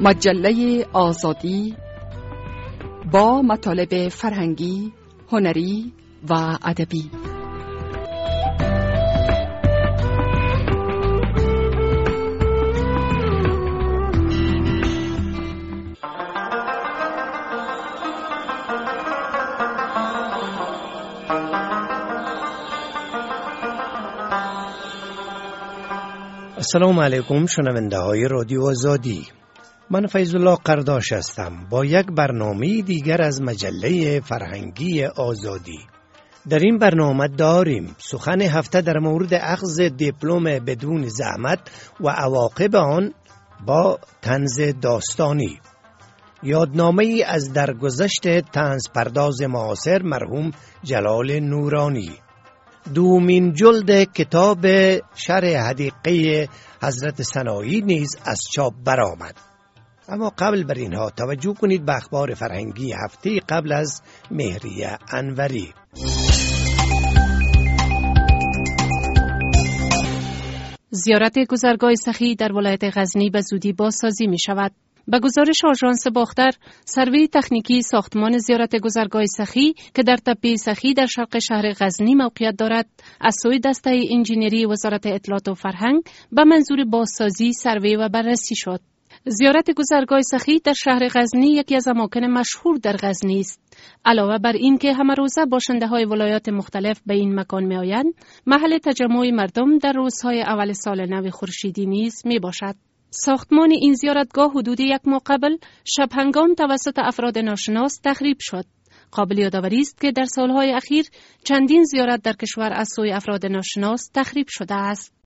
مجله آزادی با مطالب فرهنگی، هنری و ادبی. السلام علیکم شنونده های رادیو آزادی. من فیض الله قرداش هستم با یک برنامه دیگر از مجله فرهنگی آزادی. در این برنامه داریم سخن هفته در مورد اخذ دیپلم بدون زحمت و عواقب آن با طنز داستانی، یادنامه ای از درگذشت طنز پرداز معاصر مرحوم جلال نورانی، دومین جلد کتاب شرح حدیقه حضرت سنایی نیز از چاپ برآمد. اما قبل بر اینها توجه کنید به اخبار فرهنگی هفته قبل از مهریه انوری. زیارت گذرگاه سخی در ولایت غزنی به زودی بازسازی می شود. به گزارش آژانس باختر، سروی تکنیکی ساختمان زیارت گذرگاه سخی که در تپه سخی در شرق شهر غزنی موقعیت دارد، از سوی دسته انجینری وزارت اطلاعات و فرهنگ به منظور بازسازی سروی و بررسی شد. زیارت گذرگاه سخی در شهر غزنی یکی از اماکن مشهور در غزنی است. علاوه بر این که همه روزه باشنده های ولایات مختلف به این مکان می آیند، محل تجمع مردم در روزهای اول سال نو خورشیدی نیز می باشد. ساختمان این زیارتگاه حدود یک ماه قبل شب هنگام توسط افراد ناشناس تخریب شد. قابل یادآوری است که در سالهای اخیر چندین زیارت در کشور از سوی افراد ناشناس تخریب شده است.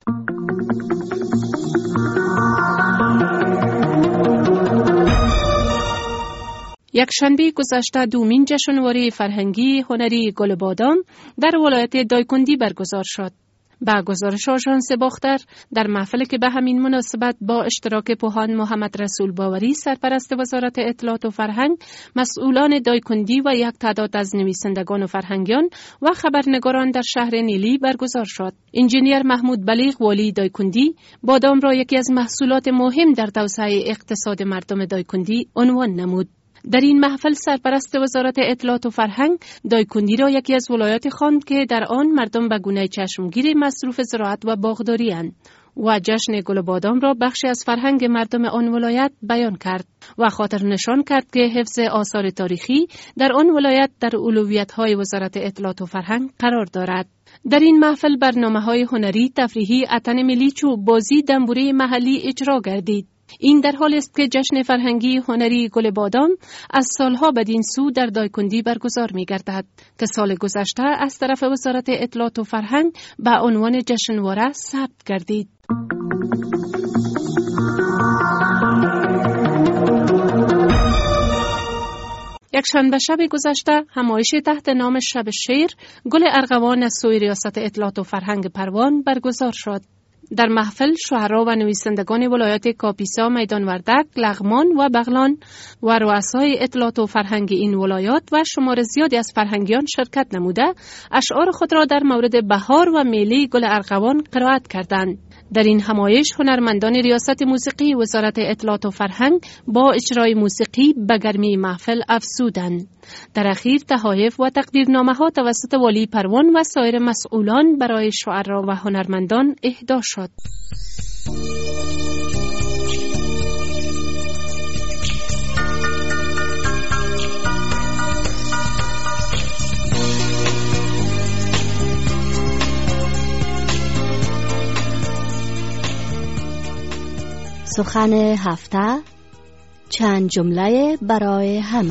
یک شنبه گذشته دومین جشنواره فرهنگی هنری گل بادام در ولایت دایکنی برگزار شد. با گزارش آژانس باختر، در محفلی که به همین مناسبت با اشتراک پوهان محمد رسول باوری سرپرست وزارت اطلاعات و فرهنگ، مسئولان دایکنی و یک تعداد از نویسندگان و فرهنگیان و خبرنگاران در شهر نیلی برگزار شد. انجینیر محمود بلیغ والی دایکنی بادام را یکی از محصولات مهم در توسعه اقتصاد مردم دایکنی عنوان نمود. در این محفل سرپرست وزارت اطلاعات و فرهنگ دایکنی را یکی از ولایات خواند که در آن مردم به گونه چشمگیر مصروف زراعت و باغداری اند و جشن گل بادام را بخشی از فرهنگ مردم آن ولایت بیان کرد و خاطر نشان کرد که حفظ آثار تاریخی در آن ولایت در اولویت‌های وزارت اطلاعات و فرهنگ قرار دارد. در این محفل برنامه‌های هنری، تفریحی، اتن ملی چو بازی دنبوره محلی اجرا گردید. این در حال است که جشن فرهنگی هنری گل بادام از سالها بدین سو در دایکنی برگزار می گردد که سال گذشته از طرف وزارت اطلاعات و فرهنگ به عنوان جشنواره ثبت گردید. یک شنبه شب گذشته همایش تحت نام شب شعر گل ارغوان از سوی ریاست اطلاعات و فرهنگ پروان برگزار شد. در محفل شاعران و نویسندگان ولایات کاپیسا، میدان وردک، لغمان و بغلان و رؤسای اطلاعات و فرهنگ این ولایات و شمار زیادی از فرهنگیان شرکت نموده اشعار خود را در مورد بهار و میله گل ارغوان قرائت کردند. در این همایش هنرمندان ریاست موسیقی وزارت اطلاعات و فرهنگ با اجرای موسیقی به گرمی محفل افزودند. در اخیر تحایف و تقدیرنامه‌ها توسط والی پروان و سایر مسئولان برای شاعران و هنرمندان اهدا شد. سخن هفته، چند جمله برای همه.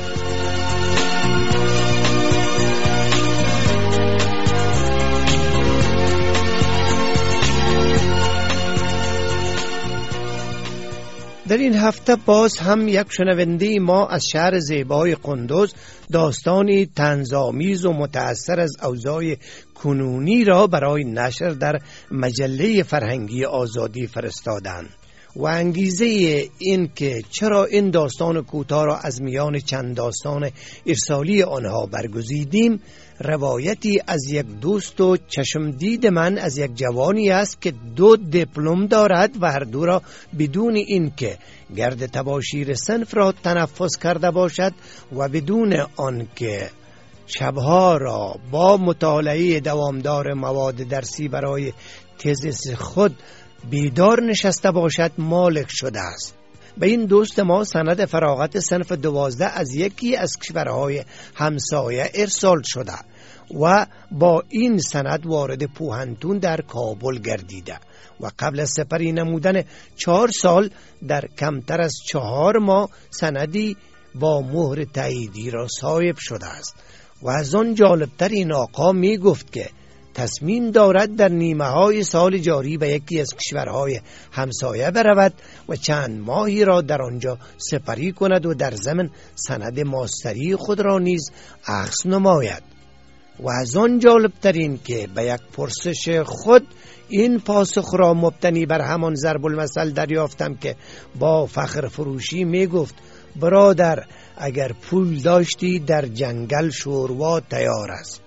در این هفته باز هم یک شنونده ما از شهر زیبای قندوز داستانی طنزآمیز و متأثر از اوضاع کنونی را برای نشر در مجله فرهنگی آزادی فرستادند. و انگیزه این که چرا این داستان کوتاه را از میان چند داستان ارسالی آنها برگزیدیم روایتی از یک دوست و چشمدید من از یک جوانی است که 2 دیپلم دارد و هر دو را بدون اینکه گرد تباشیر صنف را تنفس کرده باشد و بدون آنکه شبها را با مطالعه دوامدار مواد درسی برای تزیس خود بیدار نشسته باشد مالک شده است. به این دوست ما سند فراغت صنف 12 از یکی از کشورهای همسایه ارسال شده و با این سند وارد پوهنتون در کابل گردیده و قبل از سپری نمودن 4 سال در کمتر از 4 ماه سندی با مهر تاییدی را صاحب شده است. و از آن جالبتر این آقا می گفت که تصمیم دارد در نیمه های سال جاری به یکی از کشورهای همسایه برود و چند ماهی را در آنجا سپری کند و در ضمن سند ماستری خود را نیز اخذ نماید. و از آن جالبتر این که به یک پرسش خود این پاسخ را مبتنی بر همان ضرب المثل دریافتم که با فخر فروشی می گفت برادر اگر پول داشتی در جنگل شوروا تیار است.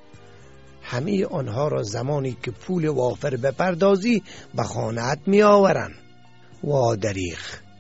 همه آنها را زمانی که پول وافر بپردازی به خانه‌ات می آورند. و دریغ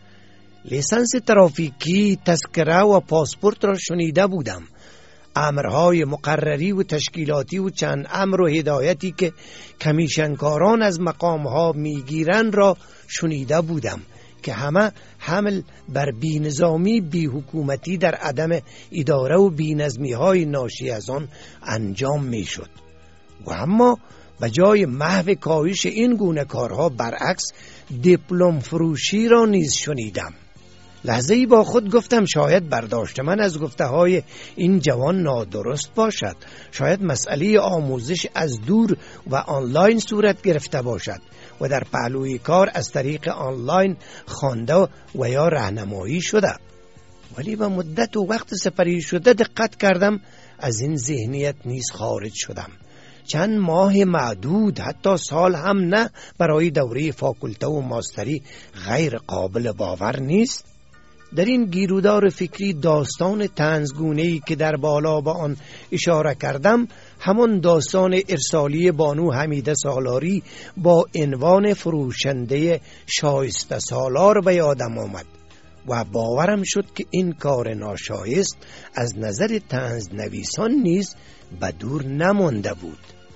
لیسانس ترافیکی، تذکره و پاسپورت را شنیده بودم. امرهای مقرری و تشکیلاتی و چند امر و هدایتی که کمیشنکاران از مقامها میگیرند را شنیده بودم که همه حمل بر بی‌نظامی، بی‌حکومتی در عدم اداره و بی‌نظمی‌های ناشی از آن انجام می‌شد. و اما به جای محو کاهش این گونه کارها برعکس دیپلم فروشی را نیز شنیدم. لحظه‌ای با خود گفتم شاید برداشت من از گفته‌های این جوان نادرست باشد. شاید مسئله آموزش از دور و آنلاین صورت گرفته باشد و در پهلوی کار از طریق آنلاین خوانده و یا راهنمایی شده. ولی به مدت و وقت سپری شده دقت کردم از این ذهنیت نیز خارج شدم. چند ماه معدود، حتی سال هم نه، برای دوره فاکولته و ماستری غیر قابل باور نیست. در این گیرودار فکری داستان طنزگونه‌ای که در بالا با آن اشاره کردم همان داستان ارسالی بانو حمیده سالاری با عنوان فروشنده شایسته سالار به یادم آمد و باورم شد که این کار ناشایست از نظر طنز نویسان نیز به دور نمانده بود.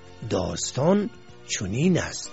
داستان چنین است: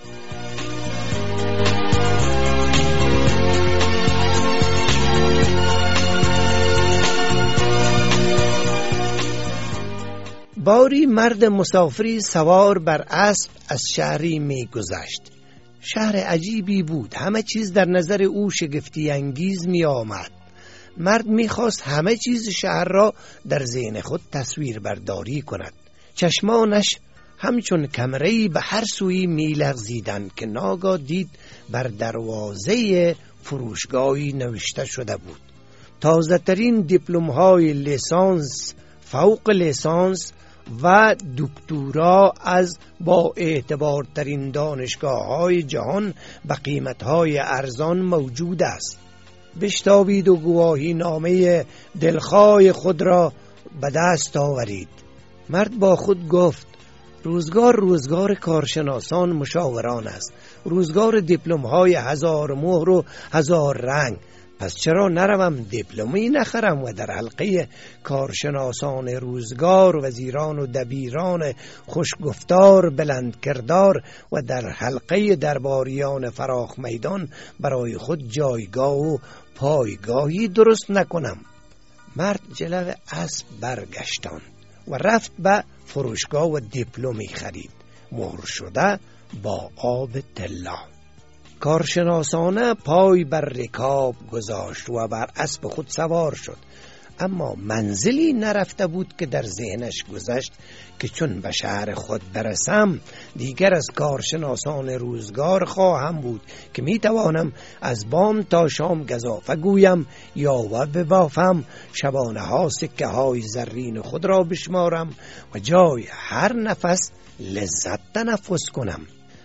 باری مرد مسافری سوار بر اسب از شهری می گذشت. شهر عجیبی بود، همه چیز در نظر او شگفتی انگیز می آمد. مرد می خواست همه چیز شهر را در ذهن خود تصویر برداری کند. چشمانش همچون کمره‌ای به هر سوی می لغزیدند که ناگاه دید بر دروازه فروشگاهی نوشته شده بود: تازه ترین دیپلم های لیسانس، فوق لیسانس و دکترا از با اعتبارترین دانشگاه‌های جهان به قیمت‌های ارزان موجود است. بشتابید و گواهی نامه دلخواه خود را به دست آورید. مرد با خود گفت: روزگار کارشناسان مشاوران است، روزگار دیپلم‌های 1000 مهر و 1000 رنگ. پس چرا نروم دیپلمی نخرم و در حلقه کارشناسان روزگار، وزیران و دبیران خوشگفتار بلند کردار و در حلقه درباریان فراخ میدان برای خود جایگاه و پایگاهی درست نکنم؟ مرد جلو اسب برگشتان و رفت به فروشگاه و دیپلمی خرید، مهر شده با آب طلا. کارشناسانه پای بر رکاب گذاشت و بر اسب خود سوار شد، اما منزلی نرفته بود که در ذهنش گذشت که چون به شهر خود برسم دیگر از کارشناسان روزگار خواهم بود که می توانم از بام تا شام گزافه گویم یا و ببافم، شبانه ها سکه های زرین خود را بشمارم و جای هر نفس لذت تنفس کنم.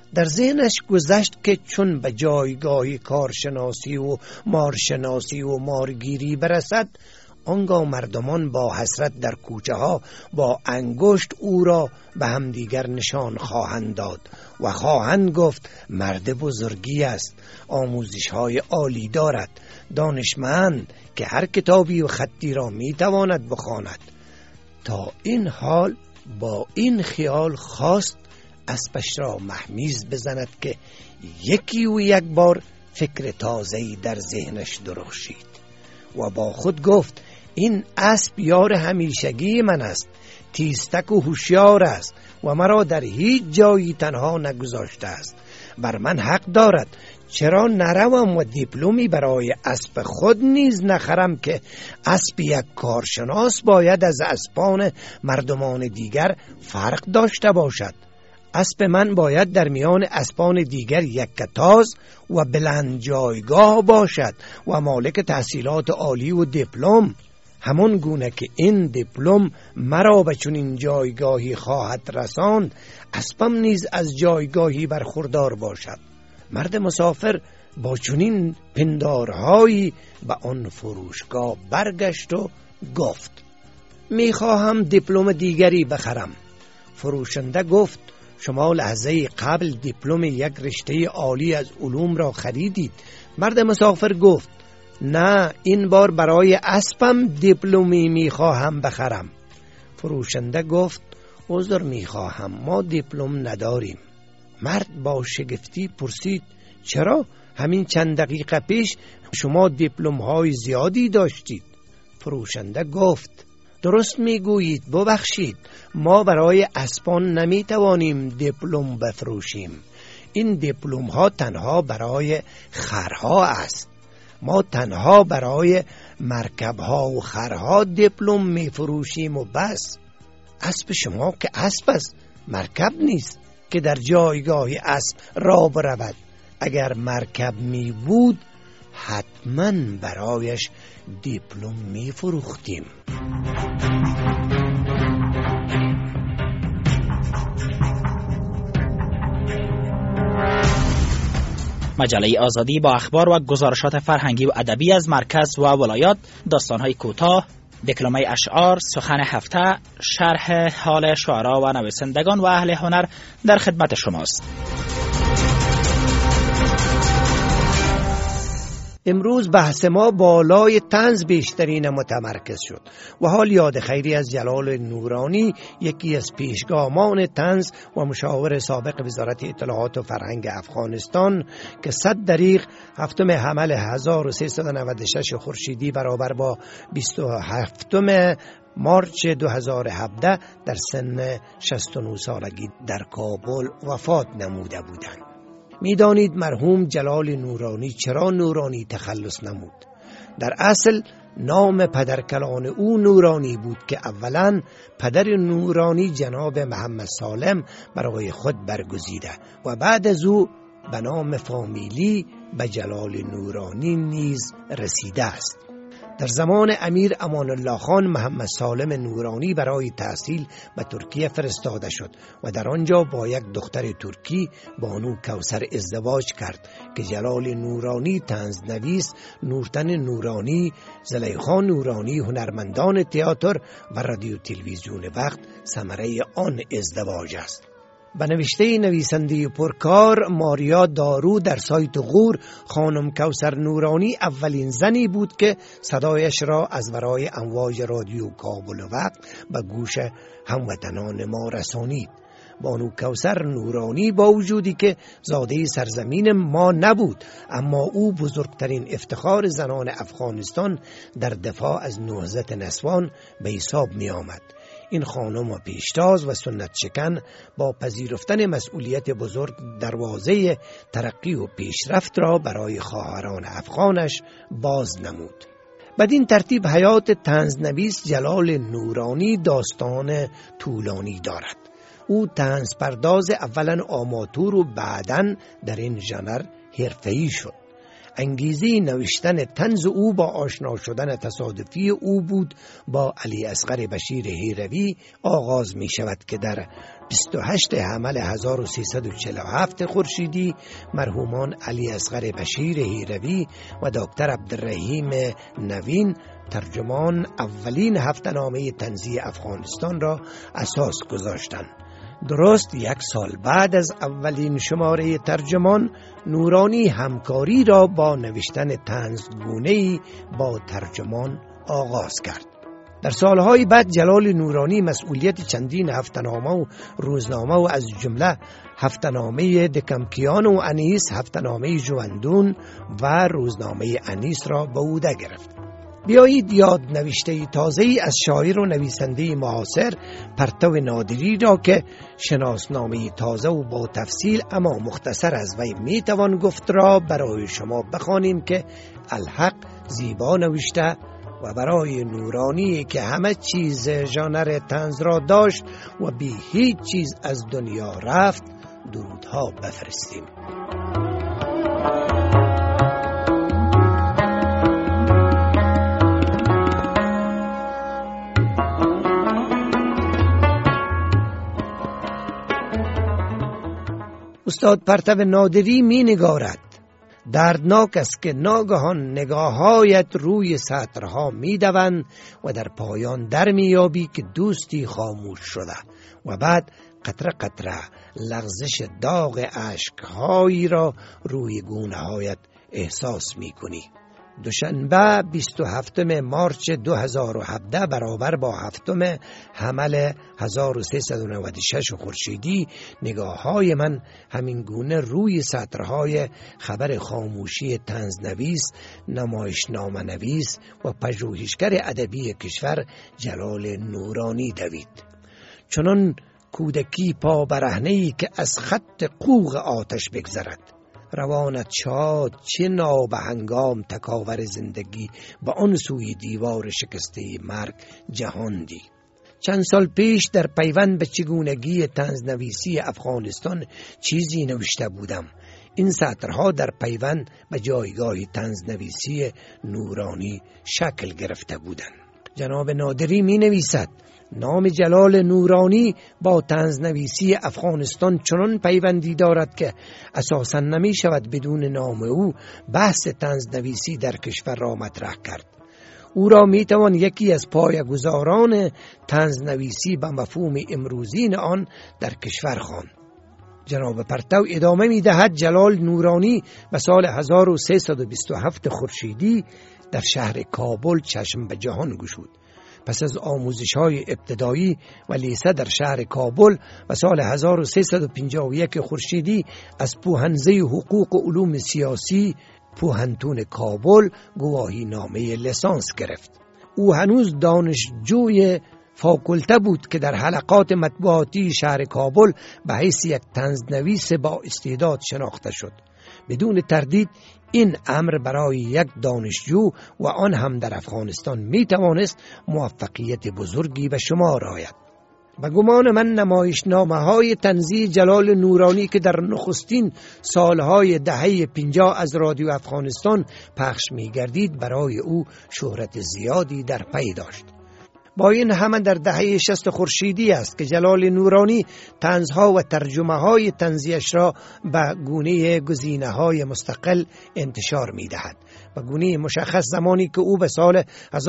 در ذهنش گذشت که چون به جایگاهی کارشناسی و مارشناسی و مارگیری برسد، آنگاه مردمان با حسرت در کوچه ها با انگشت او را به همدیگر نشان خواهند داد و خواهند گفت مرد بزرگی است، آموزش های عالی دارد، دانشمند که هر کتابی و خطی را می تواند بخواند. تا این حال با این خیال خواست اسبش را مهمیز بزند که یکی و یک بار فکر تازه‌ای در ذهنش درخشید و با خود گفت این اسب یار همیشگی من است، تیزتک و هوشیار است و مرا در هیچ جایی تنها نگذاشته است. بر من حق دارد، چرا نروم و دیپلمی برای اسب خود نیز نخرم که اسب یک کارشناس باید از اسبان مردمان دیگر فرق داشته باشد. اسب من باید در میان اسبان دیگر یک کتاز و بلند جایگاه باشد و مالک تحصیلات عالی و دیپلم، همون گونه که این دیپلم مرا به چنین جایگاهی خواهد رساند، اسبم نیز از جایگاهی برخوردار باشد. مرد مسافر با چنین پندارهایی به آن فروشگاه برگشت و گفت میخواهم دیپلم دیگری بخرم. فروشنده گفت شما لحظه قبل دیپلم یک رشته عالی از علوم را خریدید. مرد مسافر گفت نه، این بار برای اسبم دیپلمی میخواهم بخرم. فروشنده گفت عذر میخواهم، ما دیپلم نداریم. مرد با شگفتی پرسید چرا؟ همین چند دقیقه پیش شما دیپلم های زیادی داشتید. فروشنده گفت درست میگویید، ببخشید، ما برای اسبان نمیتوانیم دیپلم بفروشیم. این دیپلم ها تنها برای خرها است. ما تنها برای مرکب ها و خرها دیپلم میفروشیم و بس. اسب شما که اسب است، مرکب نیست که در جایگاه اسب را برود. اگر مرکب می بود حتما برایش دیپلم می فروختیم. مجله آزادی با اخبار و گزارشات فرهنگی و ادبی از مرکز و ولایات، داستان‌های کوتاه، دکلمه اشعار، سخن هفته، شرح حال شعرا و نویسندگان و اهل هنر در خدمت شماست. امروز بحث ما بالای طنز بیشترین متمرکز شد و حال یاد خیری از جلال نورانی، یکی از پیشگامان طنز و مشاور سابق وزارت اطلاعات و فرهنگ افغانستان که 100 دریغ 7 حمل 1396 خورشیدی برابر با 27 مارچ 2017 در سن 69 سالگی در کابل وفات نموده بودند. میدانید مرحوم جلال نورانی چرا نورانی تخلص نمود؟ در اصل نام پدرکلان او نورانی بود که اولا پدر نورانی جناب محمد سالم برای خود برگزیده و بعد از او به نام فامیلی به جلال نورانی نیز رسیده است. در زمان امیر امان الله خان محمد سالم نورانی برای تحصیل به ترکیه فرستاده شد و در آنجا با یک دختر ترکی بانو کوثر ازدواج کرد که جلال نورانی طنزنویس، نورتن نورانی، زلیخا نورانی هنرمندان تئاتر و رادیو تلویزیون وقت ثمره آن ازدواج است. به نوشته نویسنده پرکار ماریا دارو در سایت غور، خانم کوثر نورانی اولین زنی بود که صدایش را از ورای امواج رادیو کابل وقت به گوش هموطنان ما رسانید. بانو کوثر نورانی با وجودی که زاده سرزمین ما نبود، اما او بزرگترین افتخار زنان افغانستان در دفاع از نهضت نسوان به حساب می آمد. این خانم و پیشتاز و سنت شکن با پذیرفتن مسئولیت بزرگ دروازه ترقی و پیشرفت را برای خواهران افغانش باز نمود. بدین ترتیب حیات طنزنویس جلال نورانی داستان طولانی دارد. او طنز پرداز اولا آماتور و بعداً در این ژانر حرفه‌ای شد. انگیزه نوشتن طنز او با آشنا شدن تصادفی او بود با علی اصغر بشیر هیروی آغاز می شود که در 28 حمل 1347 خورشیدی مرحومان علی اصغر بشیر هیروی و دکتر عبدالرحیم نوین ترجمان اولین هفته‌نامه طنزی افغانستان را اساس گذاشتند. درست 1 سال بعد از اولین شماره ترجمان، نورانی همکاری را با نوشتن طنزگونه‌ای با ترجمان آغاز کرد. در سالهای بعد جلال نورانی مسئولیت چندین هفته‌نامه و روزنامه و از جمله هفته‌نامه دکمکیان و انیس، هفته‌نامه جواندون و روزنامه انیس را به عهده گرفت. بیایید یاد نوشته تازه‌ای از شاعر و نویسنده معاصر پرتو نادری را که شناسنامه تازه و با تفصیل اما مختصر از وی میتوان گفت را برای شما بخوانیم که الحق زیبا نوشته و برای نورانی که همه چیز ژانر طنز را داشت و بی هیچ چیز از دنیا رفت درودها بفرستیم. استاد پرتو نادری می نگارد. دردناک است که ناگهان نگاهایت روی سطرها می دوند و در پایان در می یابی که دوستی خاموش شده و بعد قطره قطره لغزش داغ اشکهایی را روی گونه هایت احساس می کنی. دوشنبه 27 مارچ 2017 برابر با 7 حمل 1396 خورشیدی نگاه‌های من همین گونه روی سطرهای خبر خاموشی طنزنویس، نمایشنامه نویس و پژوهشگر ادبی کشور جلال نورانی دوید. چنان کودکی پا برهنه‌ای که از خط قوق آتش بگذرد. روانت شاد چه نابهنگام تکاور زندگی با آن سوی دیوار شکسته مرگ جهاندی. چند سال پیش در پیوند به چگونگی طنزنویسی افغانستان چیزی نوشته بودم. این سطرها در پیوند به جایگاه طنزنویسی نورانی شکل گرفته بودند. جناب نادری می نویسد نام جلال نورانی با طنزنویسی افغانستان چنان پیوندی دارد که اساساً نمی شود بدون نام او بحث طنزنویسی در کشور را مطرح کرد. او را می توان یکی از پایه‌گذاران طنزنویسی به مفهوم امروزین آن در کشور خواند. جناب پرتو ادامه می دهد جلال نورانی به سال 1327 خورشیدی در شهر کابل چشم به جهان گشود. پس از آموزش‌های ابتدایی و لیسه در شهر کابل و سال 1351 خورشیدی از پوهنزه حقوق و علوم سیاسی پوهنتون کابل گواهی نامه لیسانس گرفت. او هنوز دانشجوی فاکولته بود که در حلقات مطبوعاتی شهر کابل به حیث یک طنزنویس با استعداد شناخته شد. بدون تردید این امر برای یک دانشجو و آن هم در افغانستان می توانست موفقیت بزرگی به شمار آید. به گمان من نمایشنامه‌های طنزی جلال نورانی که در نخستین سالهای دهه 50 از رادیو افغانستان پخش می گردید برای او شهرت زیادی در پی داشت. با این همه در دهه 60 خورشیدی است که جلال نورانی طنزها و ترجمه‌های طنزیش را به گونه گزینه‌های مستقل انتشار می‌دهد. به گونه مشخص زمانی که او به سال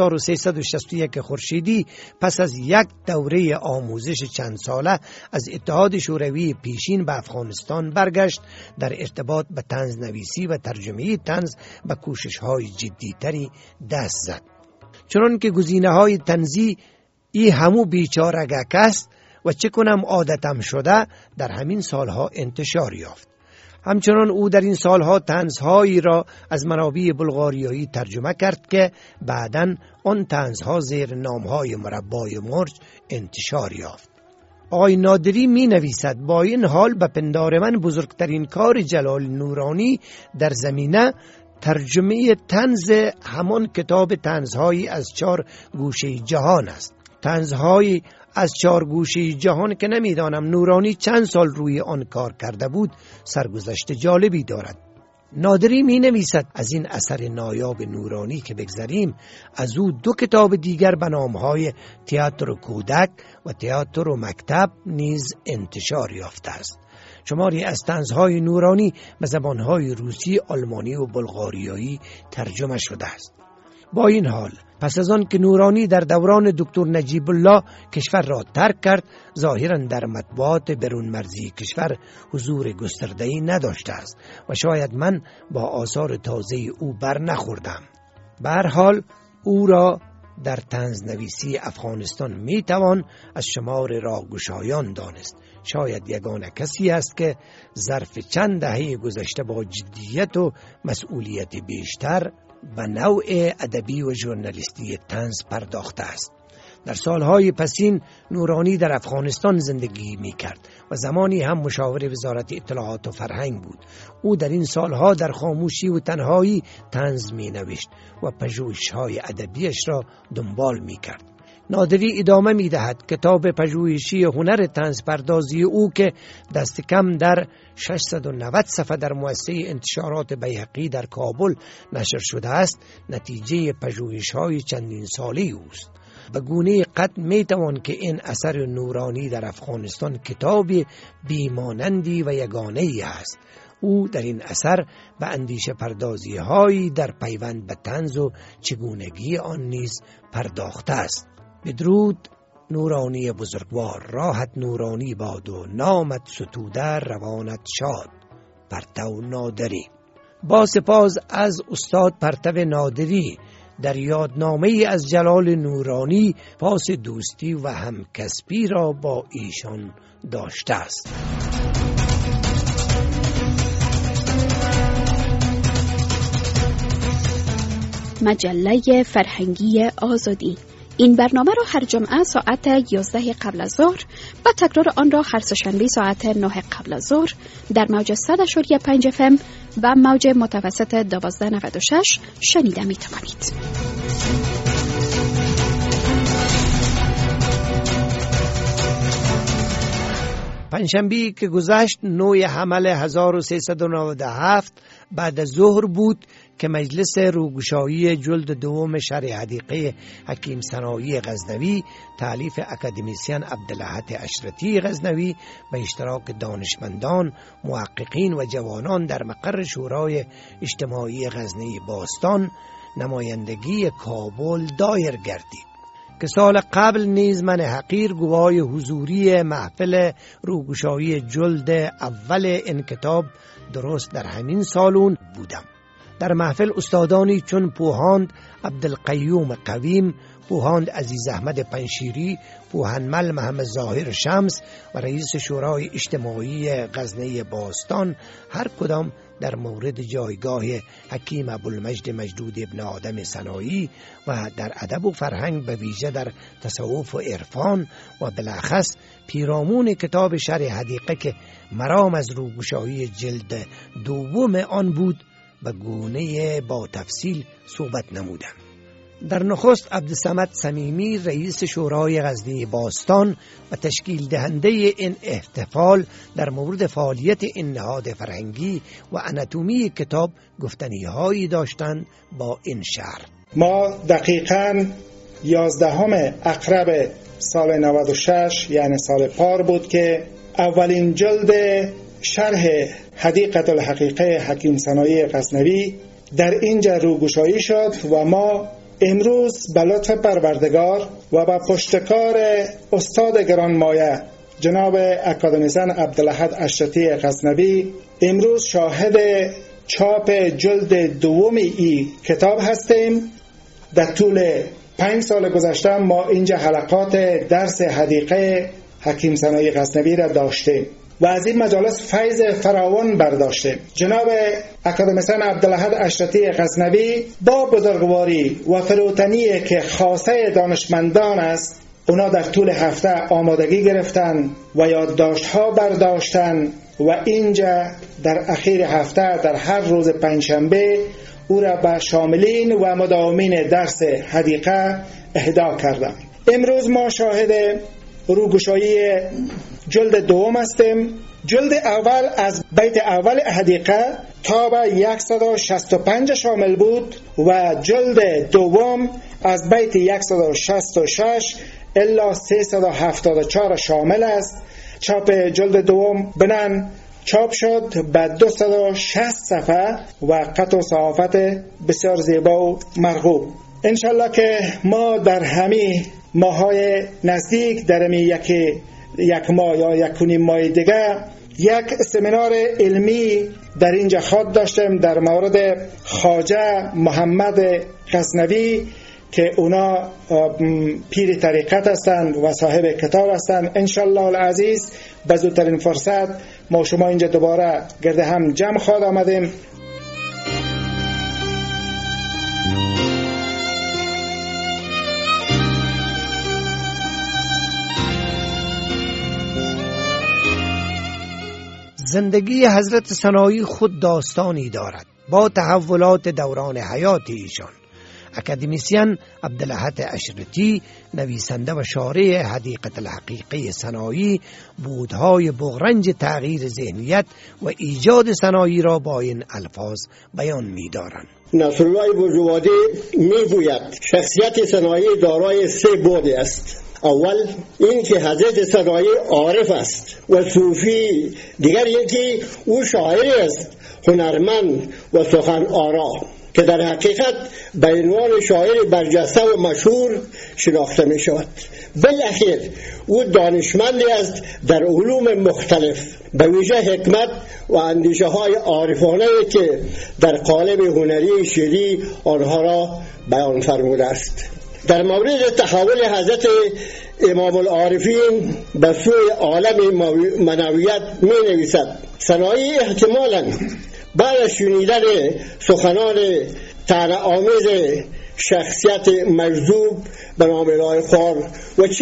1361 خورشیدی پس از یک دوره آموزش چند ساله از اتحاد شوروی پیشین به افغانستان برگشت، در ارتباط به طنزنویسی و ترجمه طنز به کوشش‌های جدی‌تری دست زد. چنان که گزینه‌های طنزی ای همو بیچارگک است و چه کنم عادتم شده در همین سالها انتشار یافت. همچنان او در این سالها طنزهایی را از منابع بلغاریایی ترجمه کرد که بعداً آن طنزها زیر نامهای مربای مرج انتشار یافت. آقای نادری می نویسد با این حال به پندار من بزرگترین کار جلال نورانی در زمینه ترجمه طنز همان کتاب طنزهایی از 4 گوشه جهان است. طنزهایی از 4 گوشه جهان که نمیدانم نورانی چند سال روی آن کار کرده بود سرگذشت جالبی دارد. نادری می نویسد از این اثر نایاب نورانی که بگذریم، از او 2 کتاب دیگر به نامهای تئاتر کودک و تئاتر مکتب نیز انتشار یافته است. شماری از طنزهای نورانی به زبانهای روسی، آلمانی و بلغاریایی ترجمه شده است. با این حال پس از آن که نورانی در دوران دکتر نجیب الله کشور را ترک کرد، ظاهراً در مطبوعات برون مرزی کشور حضور گسترده‌ای نداشته است و شاید من با آثار تازه او بر نخوردم. به هر حال او را در طنزنویسی افغانستان میتوان از شمار راهگشایان دانست. شاید یگانه کسی است که ظرف چند دهه گذشته با جدیت و مسئولیت بیشتر به نوع ادبی و ژورنالیستی طنز پرداخته است. در سالهای پسین نورانی در افغانستان زندگی می کرد و زمانی هم مشاور وزارت اطلاعات و فرهنگ بود. او در این سالها در خاموشی و تنهایی طنز می نوشت و پژوهش‌های ادبیش را دنبال می کرد. نادری ادامه می دهد کتاب پژوهشی هنر طنز پردازی او که دست کم در 690 صفحه در مؤسسه انتشارات بیهقی در کابل نشر شده است، نتیجه پژوهش‌های چندین ساله اوست. به گونه قطع می توان که این اثر نورانی در افغانستان کتاب بیمانندی و یگانه‌ای است. او در این اثر به اندیشه پردازی هایی در پیوند به طنز و چگونگی آن نیز پرداخته است. بدرود نورانی بزرگوار، راحت نورانی باد و نامت ستوده روانت شاد. پرتو نادری. با سپاس از استاد پرتو نادری در یادنامه از جلال نورانی پاس دوستی و همکسبی را با ایشان داشته است. مجله فرهنگی آزادی. این برنامه را هر جمعه ساعت 11 قبل از ظهر و تکرار آن را هر سه‌شنبه ساعت 9 قبل از ظهر در موج 100.5 FM و موج متوسط 1296 شنیده می توانید. پنجشنبه که گذشت 9 حمل 1397 بعد از ظهر بود که مجلس روگشایی جلد دوم شرح حدیقه حکیم ثنایی غزنوی تالیف اکادمیسین عبدالاحد اشرتی غزنوی به اشتراک دانشمندان، محققین و جوانان در مقر شورای اجتماعی غزنی باستان نمایندگی کابل دایر گردید که سال قبل نیز من حقیر گواه حضوری محفل روگشایی جلد اول این کتاب درست در همین سالون بودم. در محفل استادانی چون پوهاند عبدالقیوم قویم، پوهاند عزیز احمد پنشیری، پوهنمل محمد ظاهر شمس و رئیس شورای اجتماعی غزنی باستان هر کدام در مورد جایگاه حکیم ابوالمجد مجدود ابن آدم ثنایی و در ادب و فرهنگ به ویژه در تصوف و عرفان و بالاخص پیرامون کتاب شرح حدیقه که مرام از روگشایی جلد دوم آن بود به گونه با تفصیل صحبت نمودم. در نخست عبدالصمد صمیمی رئیس شورای غزنی باستان و تشکیل دهنده این احتفال در مورد فعالیت این نهاد فرهنگی و اناتومی کتاب گفتنی‌هایی داشتند با این شهر. ما دقیقاً 11 اقرب سال 96 یعنی سال پار بود که اولین جلد شرح حدیقه الحقیقه حکیم ثنایی غزنوی در اینجا روگشایی شد و ما امروز به لطف پروردگار و با پشتکار استاد گرانمایه جناب اکادمیسین عبدالاحد اشرتی غزنوی امروز شاهد چاپ جلد دوم ای کتاب هستیم. در طول 5 سال گذشته ما اینجا حلقات درس حدیقه حکیم ثنایی غزنوی را داشتیم و از این مجالس فیض فراوان برداشتیم. جناب اکادمیسین عبدالاحد اشرتی غزنوی با بزرگواری و فروتنی که خاصه دانشمندان است، اونا در طول هفته آمادگی گرفتن و یادداشت‌ها برداشتن و اینجا در اخیر هفته در هر روز پنجشنبه او را به شاملین و مداومین درس حدیقه اهدا کردند. امروز ما شاهد روگشایی جلد دوم هستیم جلد اول از بیت اول حدیقه تا به 165 شامل بود و جلد دوم از بیت 166 الا 374 شامل است. چاپ جلد دوم بنن چاپ شد به 260 صفحه و قط و صحافت بسیار زیبا و مرغوب. انشالله که ما در همین ماهای نزدیک در همین یک ماه یا یک و نیم ماه دیگه یک سمینار علمی در اینجا خواهد داشتیم در مورد خواجه محمد غزنوی که اونا پیر طریقت هستند و صاحب کتاب هستند. انشالله العزیز به زودترین فرصت ما شما اینجا دوباره گرد هم جمع خواهد آمدیم. زندگی حضرت سنایی خود داستانی دارد با تحولات دوران حیات ایشان. اکادمیسین عبدالاحد اشرتی، نویسنده و شارح حدیقه الحقیقه سنایی، بودهای بغرنج تغییر ذهنیت و ایجاد سنایی را با این الفاظ بیان می‌دارند. نصرالله بزرگوادی میگوید شخصیت سنایی دارای 3 بعد است. اول این که حضرت سنایی عارف است و صوفی، دیگر این که او شاعر است، هنرمند و سخن آرا که در حقیقت به عنوان شاعر برجسته و مشهور شناخته می شود. بالاخره او دانشمندی است در علوم مختلف، به ویژه حکمت و اندیشه های عارفانه که در قالب هنری شعری آنها را بیان فرموده است. در مورد تحول حضرت امام العارفین به سوی عالم معنویت می نویسد: سنایی احتمالاً بعد از شنیدن سخنان طعنه‌آمیز شخصیت مجذوب به نام الهی خوار و چی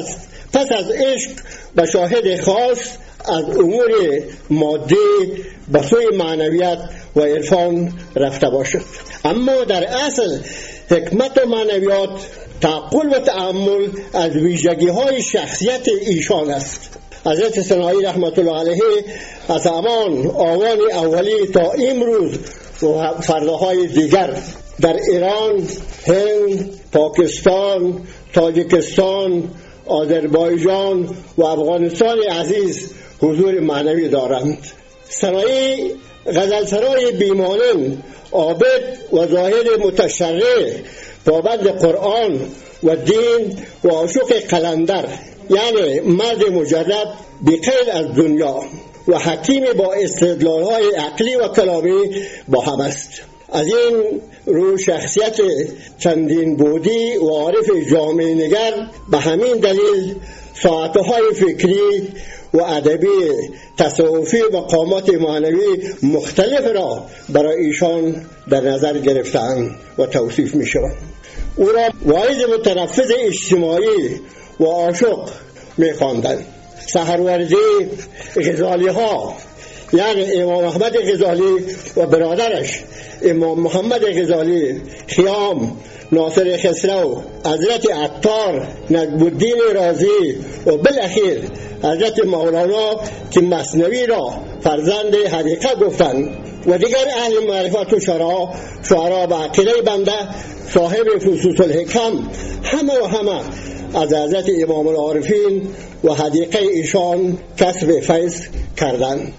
پس از عشق و شاهد خاص از امور مادی به سوی معنویت و عرفان رفته باشد. اما در اصل حکمت و معنویات، تعقل و تأمل از ویژگی‌های شخصیت ایشان است. حضرت سنایی رحمت الله علیه از همان آوان اولی تا امروز و فرداهای دیگر در ایران، هند، پاکستان، تاجیکستان، آذربایجان و افغانستان عزیز حضور معنوی دارند. سنایی غزلسرای بیمانند، عابد و زاهد متشرع، پابند قرآن و دین و عاشق قلندر، یعنی مرد مجرد بی‌قید از دنیا و حکیم با استدلال‌های عقلی و کلامی با هم است. از این رو شخصیت چندین بودی و عارف جامعه نگر به همین دلیل ساعتهای فکری و ادبی تصوفی و مقامات معنوی مختلف را برای ایشان در نظر گرفتند و توصیف می شود. او را واعظ متنفذ اجتماعی و عاشق می خواندند. سحروردی غزالی ها، یعنی امام احمد غزالی و برادرش امام محمد غزالی، خیام، ناصر خسرو، حضرت عطار، نجم الدین رازی و بالاخیر حضرت مولانا که مثنوی را فرزند حدیقه گفتند و دیگر اهل معرفت و شعرا و عقیده بنده صاحب فصوص الحکم همه از حضرت امام العارفین و حدیقه ایشان کسب فیض کردند.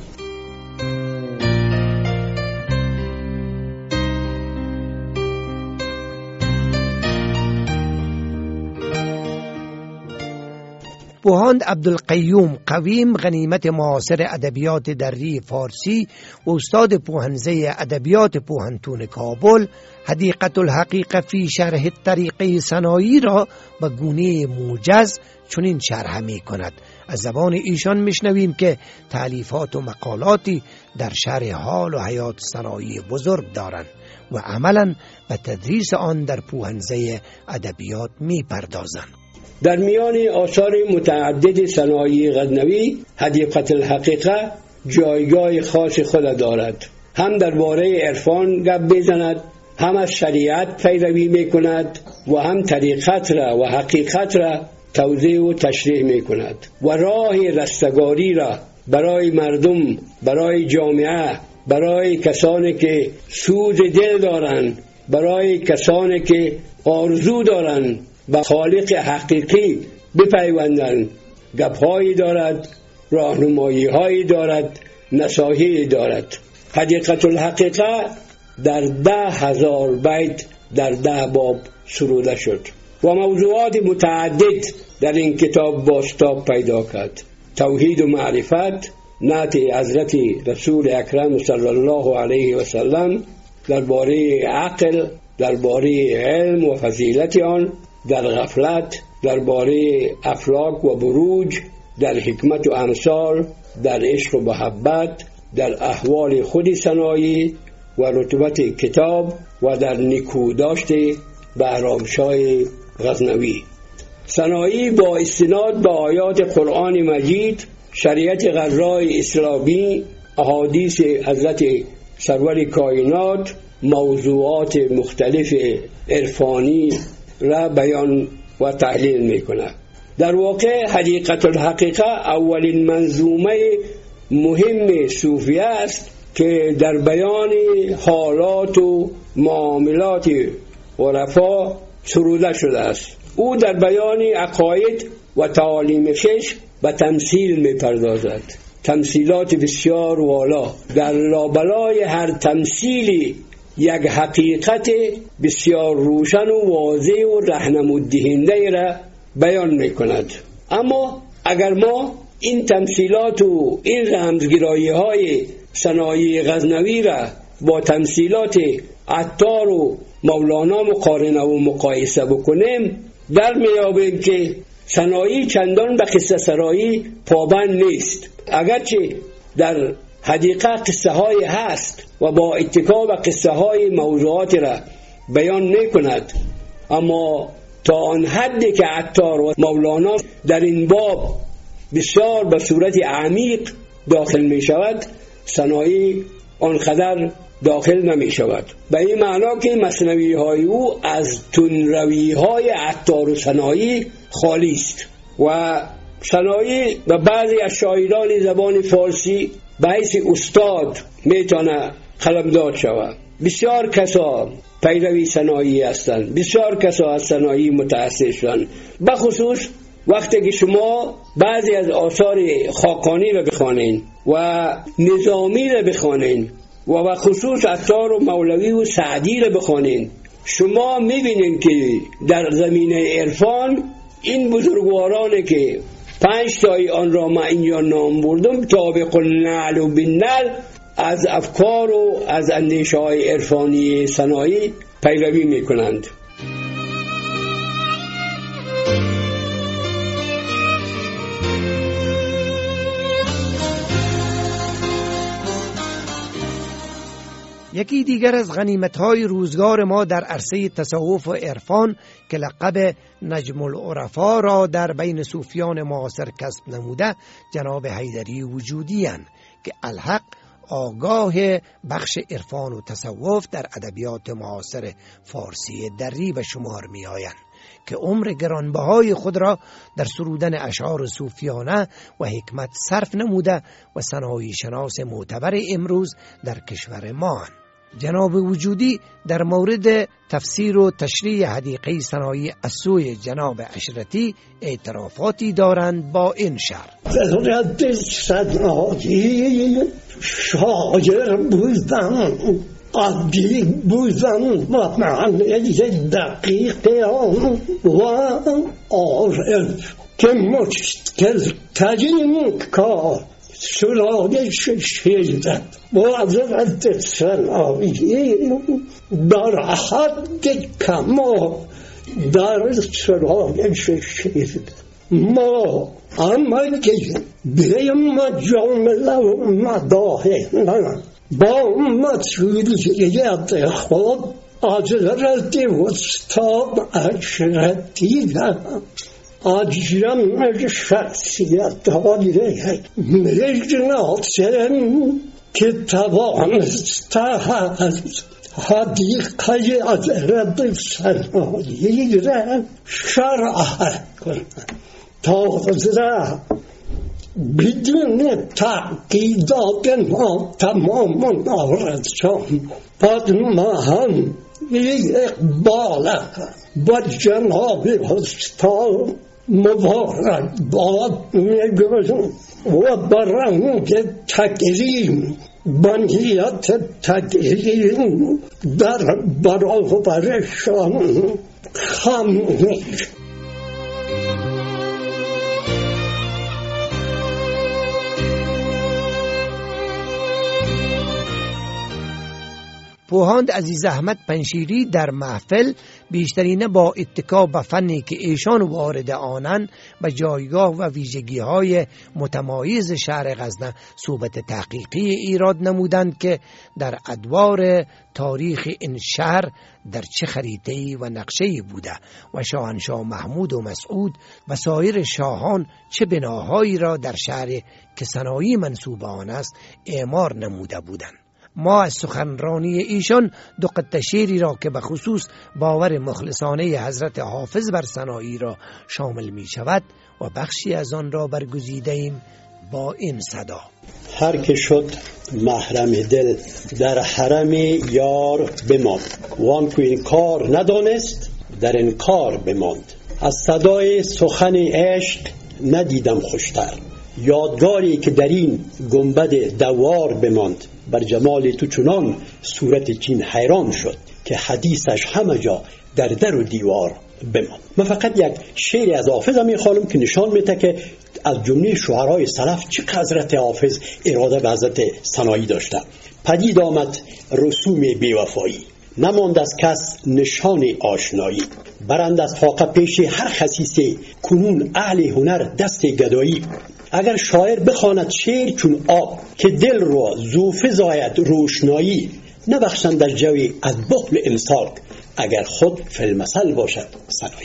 بوهاند عبدالقیوم قویم، غنیمت معاصر ادبیات دری فارسی و استاد پوهنزه ادبیات پوهنتون کابل، حدیقه الحقیقه فی شرح طریقه سنایی را به گونه موجز چنین شرح می کند. از زبان ایشان میشنویم که تالیفات و مقالاتی در شرح حال و حیات سنایی بزرگ دارند و عملا به تدریس آن در پوهنزه ادبیات می پردازند. در میان آثار متعدد سنایی غزنوی، حدیقه الحقیقه جایگاه خاص خود دارد. هم درباره عرفان گپ می‌زند، هم از شریعت پیروی می‌کند و هم طریقت را و حقیقت را توضیح و تشریح می‌کند و راه رستگاری را برای مردم، برای جامعه، برای کسانی که سوز دل دارن، برای کسانی که آرزو دارن به خالق حقیقی بپیوندن، گپ‌هایی دارد، راهنمایی‌هایی دارد، نصایحی دارد. حدیقة الحقیقه در 10,000 بیت در 10 باب سروده شد و موضوعات متعدد در این کتاب بازتاب پیدا کرد. توحید و معرفت، نعت حضرت رسول اکرم صلی الله علیه و سلم، درباره عقل، درباره علم و فضیلت آن، در غفلت، درباره اخلاق و بروج، در حکمت و امثال، در عشق و محبت، در احوال خود سنایی و رتبت کتاب و در نکوداشت بهرامشاه غزنوی. سنایی با استناد به آیات قرآن مجید، شریعت غراء اسلامی، احادیث حضرت سرور کائنات، موضوعات مختلف عرفانی را بیان و تحلیل می‌کند. در واقع حدیقة الحقیقه اولین منظومه مهم صوفیه است که در بیان حالات و معاملات عرفا سروده شده است. او در بیان عقاید و تعالیم خویش به تمثیل می‌پردازد، تمثیلات بسیار والا. در لابلای هر تمثیلی یک حقیقت بسیار روشن و واضح و راهنمود دهنده را بیان می‌کند. اما اگر ما این تمثیلات و این رمزگرایی‌های سنایی غزنوی را با تمثیلات عطار و مولانا مقارنه و مقایسه بکنیم، در میابیم که سنایی چندان به قصه سرایی پابند نیست. اگرچه در حدیقه قصه های هست و با اتکا به قصه های موضوعات را بیان میکند، اما تا آن حدی که عطار و مولانا در این باب بسیار به صورت عمیق داخل می شود، سنایی آنقدر داخل نمی شود. به این معنا که مثنوی های او از تندروی های عطار و سنایی خالی است و سنایی و بعضی از شاعران زبان فارسی به حیث استاد میتونه قلمداد شود. بسیار کسا پیروی سنایی هستند، بسیار کسا از سنایی متأثر شدند. بخصوص وقتی که شما بعضی از آثار خاقانی را بخوانید و نظامی را بخوانید و بخصوص عطار و مولوی و سعدی را بخوانید، شما میبینید که در زمینه عرفان این بزرگوارانی که 5 تای آن را من اینجا نام بردم، طابق النعل و بالنعل، از افکار و از اندیشه های عرفانی سنایی پیروی میکنند. یکی دیگر از غنیمت‌های روزگار ما در عرصه تصوف و عرفان که لقب نجم العرفا را در بین صوفیان معاصر کسب نموده جناب حیدری وجودی اند که الحق آگاه بخش عرفان و تصوف در ادبیات معاصر فارسی دری به شمار می آیند که عمر گرانبهای خود را در سرودن اشعار صوفیانه و حکمت صرف نموده و سنایی شناس معتبر امروز در کشور ما اند. جناب وجودی در مورد تفسیر و تشریح حدیقه سنایی از سوی جناب عشرتی اعترافاتی دارند با این شعر: حضرت سنایی شاعر بودن، عادی بودن و معنی دقیق آن و عارف که مشکل ترین کار سرایش شیدت با حضرت سنایی در حد کما در سرایش شیدت. ما اما که بیم جامله و مداهنه با مسئولیت خود حضرت استاد عشرتی اجرم شخصیت های مجناسن که توانسته از حدیقه حضرت سنایی را شرح کنند. تازه بدون تعقیدات ما تمام آورد شد. بعد ما هم اقبال با جناب استاد مبارک باد میگویم و برنگ تکریم بنیت تکریم در برابرشان خاموش. پوهاند عزیز احمد پنشیری در محفل بیشترینه با اتکا به فنی که ایشان وارد آنند به جایگاه و ویژگی‌های متمایز شهر غزنه صحبت تحقیقی ایراد نمودند که در ادوار تاریخ این شهر در چه خریطه‌ای و نقشه‌ای بوده و شاهنشاه محمود و مسعود و سایر شاهان چه بناهایی را در شهر که صنایع منسوب آن است اعمار نموده بودند. ما از سخنرانی ایشان دو قطعه شعری را که به خصوص باور مخلصانه حضرت حافظ بر صنایع را شامل می شود و بخشی از آن را برگزیده ایم با این صدا: هر که شد محرم دل در حرم یار بماند، وان که این کار ندانست در این کار بماند. از صدای سخن عشق ندیدم خوشتر، یادگاری که در این گنبد دوار بماند. بر جمال تو چنان صورت چین حیران شد که حدیثش همه جا در در و دیوار بماند. من فقط یک شعری از حافظ میخوانم که نشان میده که از جمله شعرهای سلف چه حضرت حافظ اراده به حضرت صنایع داشته. پدید آمد رسوم بیوفایی، نماند از کس نشان آشنایی. برند از فاقه پیش هر خسیسه، کنون اهل هنر دست گدایی. اگر شاعر بخواند شعر چون آب که دل را زوفه زاید روشنایی. نبخشند در جوی از بخل امساک، اگر خود فیلمسل باشد صنایع.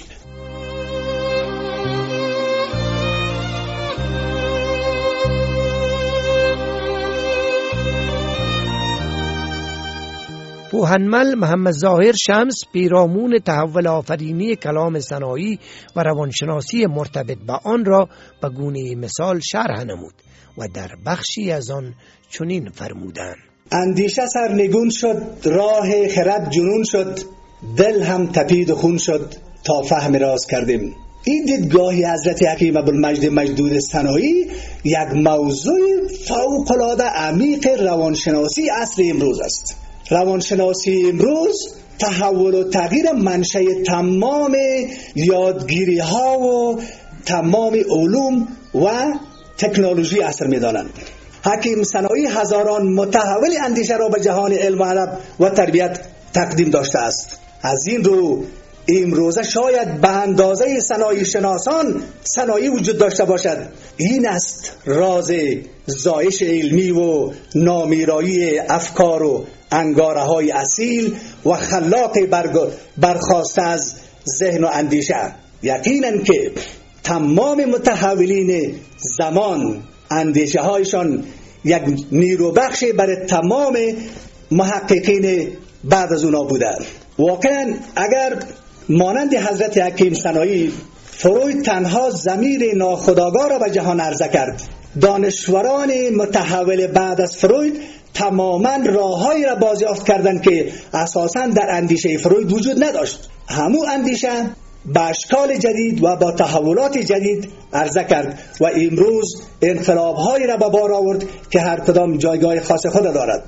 پوهنمل محمد ظاهر شمس پیرامون تحول آفرینی کلام صنایع و روانشناسی مرتبط به آن را به گونه مثال شرح نمود و در بخشی از آن چنین فرمودند: اندیشه سرنگون شد، راه خرد جنون شد، دل هم تپید و خون شد تا فهم راز کردیم. این دیدگاهی حضرت حکیم ابوالمجد مجدود صنایع یک موضوع فوق‌العاده عمیق روانشناسی عصر امروز است. روانشناسی امروز تحول و تغییر منشأ تمام یادگیری ها و تمام علوم و تکنولوژی عصر می‌دانند. حکیم صنایع هزاران متحول اندیشه را به جهان علم و ادب و تربیت تقدیم داشته است. از این رو امروزه شاید به اندازه صنایع شناسان صنایع وجود داشته باشد. این است راز زایش علمی و نامیرایی افکار و انگاره های اصیل و خلاق برخاسته از ذهن و اندیشه. یقینا که تمام متحولین زمان اندیشه هایشان یک نیروبخش برای تمام محققین بعد از اونا بوده. واقعا اگر مانند حضرت حکیم صنایع فروید تنها ضمیر ناخودآگاه را به جهان عرضه کرد، دانشوران متحول بعد از فروید تماما راههایی را بازیافت کردند که اساساً در اندیشه فروید وجود نداشت. همون اندیشه به اشکال جدید و با تحولات جدید عرضه کرد و امروز انقلاب‌هایی را به بار آورد که هر کدام جایگاه خاص خود دارد.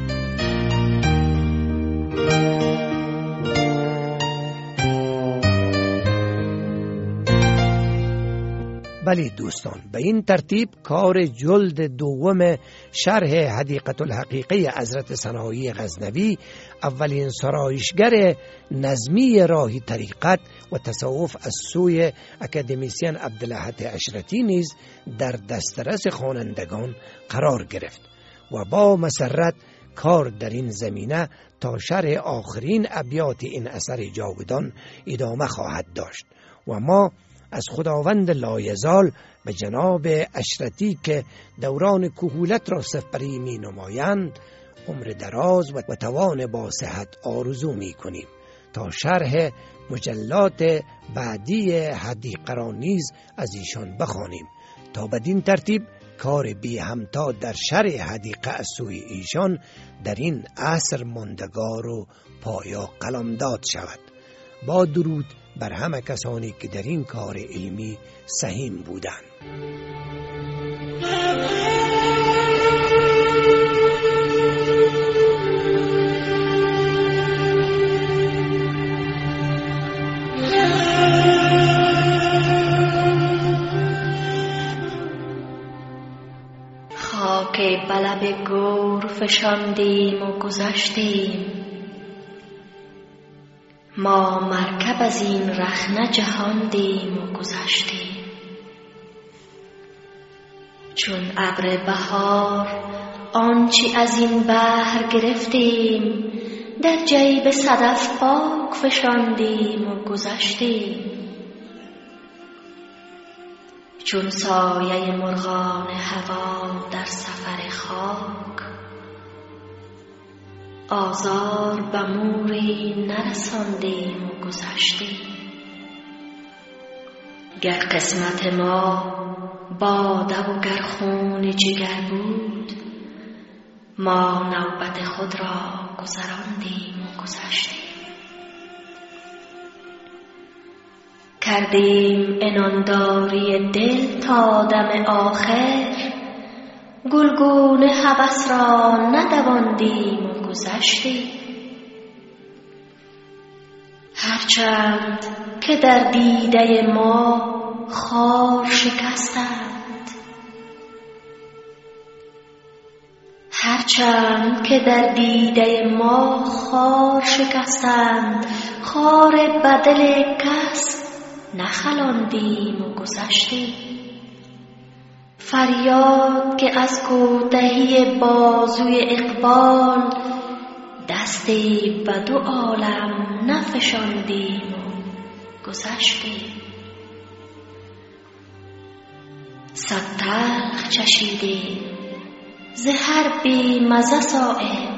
بله دوستان، به این ترتیب کار جلد دوم شرح حدیقة الحقیقه حضرت صنایع غزنوی، اولین سرایشگر نظمی راه طریقت و تصوف از سوی اکادمیسین عبدالاحد عشرتی نیز در دسترس خوانندگان قرار گرفت و با مسرت کار در این زمینه تا شرح آخرین ابیات این اثر جاودان ادامه خواهد داشت و ما از خداوند لایزال به جناب عشرتی که دوران کهولت را سپری می نمایند عمر دراز و توان با صحت آرزو می کنیم تا شرح مجلات بعدی حدیقه را نیز از ایشان بخوانیم تا بدین ترتیب کار بی همتا در شرح حدیقه از سوی ایشان در این عصر ماندگار و پایا قلمداد شود. با درود بر همه کسانی که در این کار علمی سهیم بودند. خاک بلب گور فشاندیم و گذشتیم، ما مرکب از این رخنه جهاندیم و گذشتیم. چون ابر بهار آنچه از این بحر گرفتیم، در جیب صدف پاک فشاندیم و گذشتیم. چون سایه مرغان هوا در سفر خاک، آزار به موری نرساندیم و گذشتیم. گر قسمت ما باده و گر خون جگر بود، ما نوبت خود را گذراندیم و گذشتیم. کردیم عنانداری دل تا دم آخر، گلگون هوس را ندواندیم و گذشتیم. هرچند که در دیده ما خار شکستند، هرچند که در دیده ما خار شکستند، خار بدل کس نخلاندیم و گذشتیم. فریاد که از کوتهی بازوی اقبال، دستی به دو عالم نفشاندیم و گذشتیم. صد تلخ چشیدیم ز هر بی مزه صایب،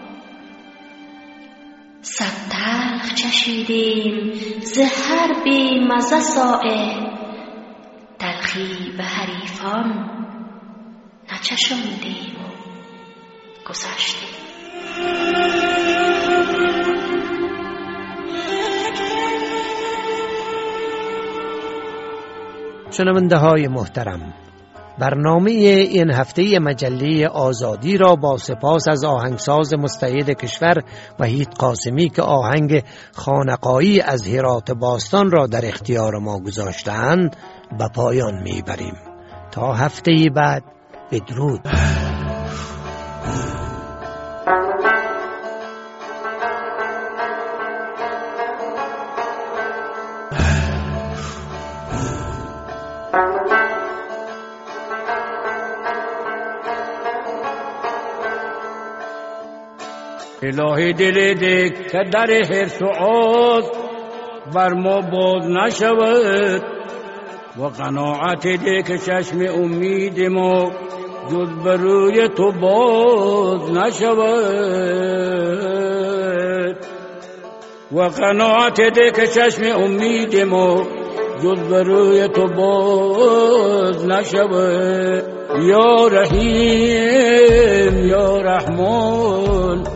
صد تلخ چشیدیم ز هر بی مزه صایب، تلخی به حریفان نچشاندیم و گذشتیم. شنونده های محترم، برنامه این هفته مجله آزادی را با سپاس از آهنگساز مستعد کشور وحید قاسمی که آهنگ خانقایی از هرات باستان را در اختیار ما گذاشتند به پایان میبریم. تا هفته بعد، بدرود. الهی دل ده که در حرص و آز بر ما باز نشود، و قناعت ده که چشم امید ما جز بروی تو باز نشود، و قناعت ده که چشم امید ما جز بروی تو باز نشود. یا رحیم یا رحمان،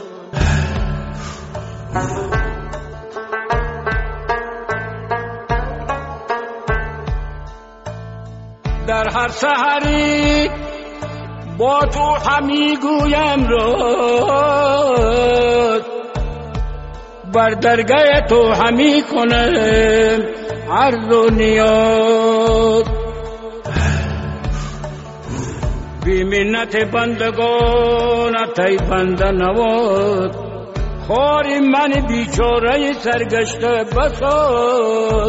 در هر سحری با تو همی گویم راز، بر درگاه تو همی کنم عرض و نیاز. بی منت بندگانت ای بنده نواز، خاری من بیچاره سرگشته بساز.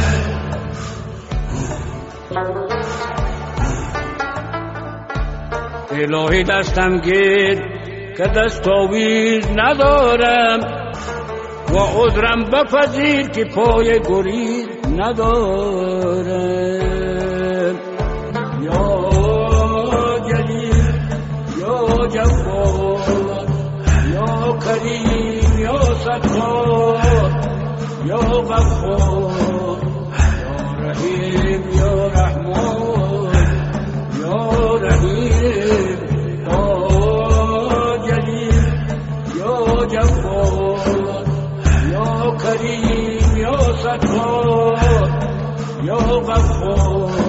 الهی دستم گیر که دستاویز ندارم، و عذرم بپذیر که پای گریز ندارم. یا جلیل یا جبار یا کریم یا ستار یا غفار یا رحیم یا رحمان کریم یا ستار یا غفار